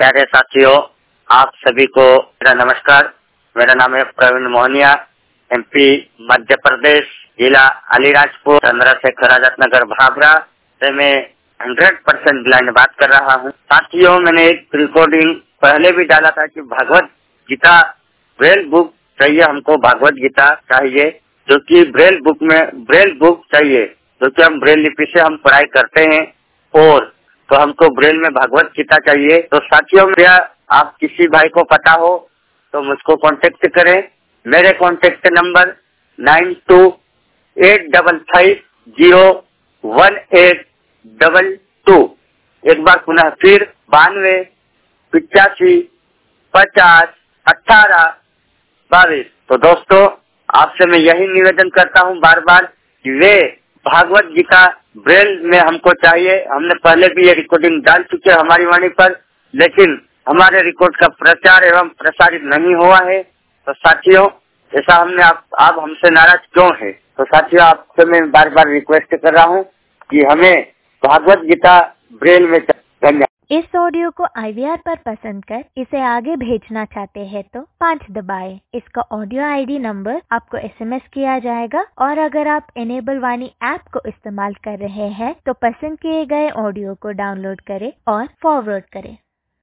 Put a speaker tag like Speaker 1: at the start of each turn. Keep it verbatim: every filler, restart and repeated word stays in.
Speaker 1: प्यारे साथियों, आप सभी को मेरा नमस्कार। मेरा नाम है प्रवीण मोहनिया, एमपी मध्य प्रदेश, जिला अलीराजपुर, चंद्रशेखर आजाद नगर, भाभरा से मैं हंड्रेड परसेंट ब्लाइंड बात कर रहा हूँ। साथियों, मैंने एक रिकॉर्डिंग पहले भी डाला था कि भगवत गीता ब्रेल बुक चाहिए, हमको भगवत गीता चाहिए, जो कि ब्रेल बुक में ब्रेल बुक चाहिए, जो कि हम ब्रेल लिपि से हम पढ़ाई करते हैं, और तो हमको ब्रेल में भगवत गीता चाहिए। तो साथियों, मेरा आप किसी भाई को पता हो तो मुझको कांटेक्ट करें। मेरे contact number nine two eight double five zero one eight double two. एक बार पुनः फिर बानवे पिचासी पचास अठारह बाईस। तो दोस्तों, आपसे मैं यही निवेदन करता हूँ बार बार कि वे भागवत गीता ब्रेल में हमको चाहिए। हमने पहले भी ये रिकॉर्डिंग डाल चुके हैं हमारी वाणी पर, लेकिन हमारे रिकॉर्ड का प्रचार एवं प्रसारित नहीं हुआ है। तो साथियों, ऐसा हमने आप, आप हमसे नाराज क्यों है? तो साथियों, आपसे मैं बार बार रिक्वेस्ट कर रहा हूँ कि हमें भागवत गीता ब्रेल में धन्यवाद।
Speaker 2: इस ऑडियो को आई वी आर पर पसंद कर इसे आगे भेजना चाहते हैं तो पाँच दबाएं। इसका ऑडियो आई डी नंबर आपको एस एम एस किया जाएगा, और अगर आप इनेबल वाणी ऐप को इस्तेमाल कर रहे हैं तो पसंद किए गए ऑडियो को डाउनलोड करें और फॉरवर्ड करें।